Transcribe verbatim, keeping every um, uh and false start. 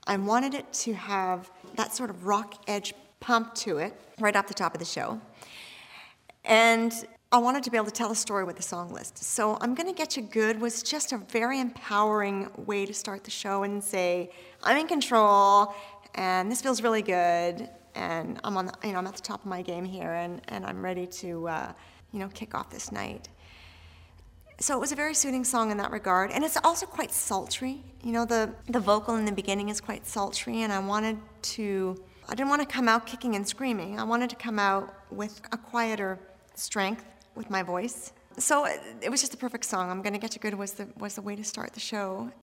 I wanted it to have that sort of rock edge pump to it right off the top of the show. And I wanted to be able to tell a story with the song list. So I'm Gonna Get You Good was just a very empowering way to start the show and say, I'm in control, and this feels really good, and I'm on the, you know, I'm at the top of my game here, and, and I'm ready to, uh, you know, kick off this night. So it was a very soothing song in that regard, and it's also quite sultry. You know, the, the vocal in the beginning is quite sultry, and I wanted to, I didn't want to come out kicking and screaming. I wanted to come out with a quieter strength with my voice. So it, it was just the perfect song. I'm Gonna Get You Good was the, was the way to start the show.